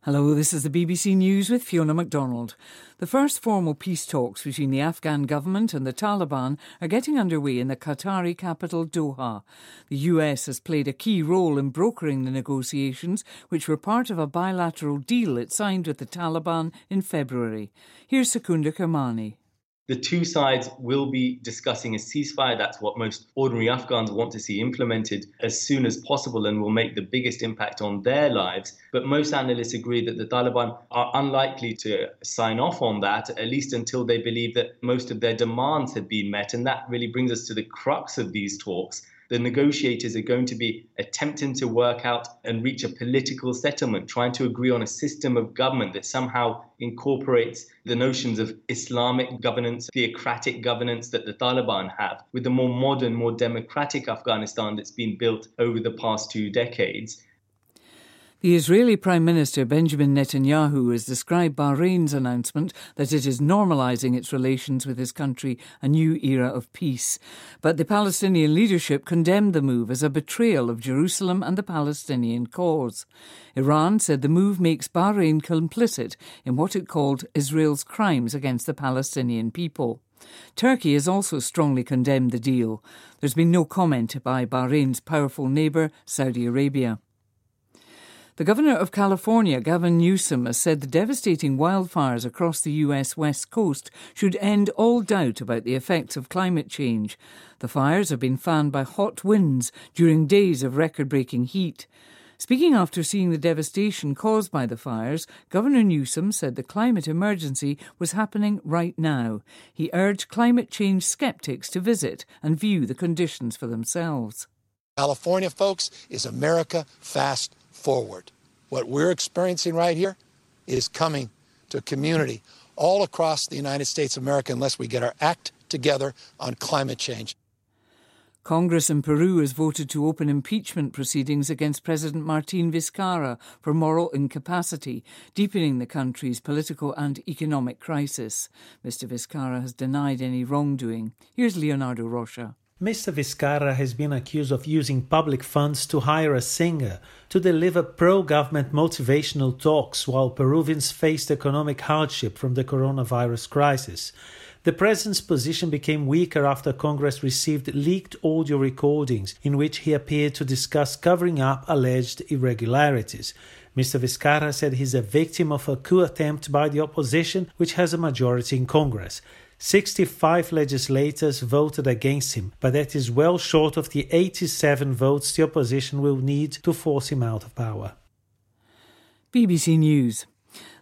Hello, this is the BBC News with Fiona MacDonald. The first formal peace talks between the Afghan government and the Taliban are getting underway in the Qatari capital Doha. The US has played a key role in brokering the negotiations, which were part of a bilateral deal it signed with the Taliban in February. Here's Secunda Kermani. The two sides will be discussing a ceasefire. That's what most ordinary Afghans want to see implemented as soon as possible and will make the biggest impact on their lives. But most analysts agree that the Taliban are unlikely to sign off on that, at least until they believe that most of their demands have been met. And that really brings us to the crux of these talks. The negotiators are going to be attempting to work out and reach a political settlement, trying to agree on a system of government that somehow incorporates the notions of Islamic governance, theocratic governance that the Taliban have, with the more modern, more democratic Afghanistan that's been built over the past 2 decades. The Israeli Prime Minister Benjamin Netanyahu has described Bahrain's announcement that it is normalising its relations with his country a new era of peace. But the Palestinian leadership condemned the move as a betrayal of Jerusalem and the Palestinian cause. Iran said the move makes Bahrain complicit in what it called Israel's crimes against the Palestinian people. Turkey has also strongly condemned the deal. There's been no comment by Bahrain's powerful neighbour, Saudi Arabia. The Governor of California, Gavin Newsom, has said the devastating wildfires across the US West Coast should end all doubt about the effects of climate change. The fires have been fanned by hot winds during days of record-breaking heat. Speaking after seeing the devastation caused by the fires, Governor Newsom said the climate emergency was happening right now. He urged climate change skeptics to visit and view the conditions for themselves. California, folks, is America fast forward. What we're experiencing right here is coming to a community all across the United States of America unless we get our act together on climate change. Congress in Peru has voted to open impeachment proceedings against President Martín Vizcarra for moral incapacity, deepening the country's political and economic crisis. Mr. Vizcarra has denied any wrongdoing. Here's Leonardo Rocha. Mr. Vizcarra has been accused of using public funds to hire a singer to deliver pro-government motivational talks while Peruvians faced economic hardship from the coronavirus crisis. The president's position became weaker after Congress received leaked audio recordings in which he appeared to discuss covering up alleged irregularities. Mr. Vizcarra said he's a victim of a coup attempt by the opposition, which has a majority in Congress. 65 legislators voted against him, but that is well short of the 87 votes the opposition will need to force him out of power. BBC News.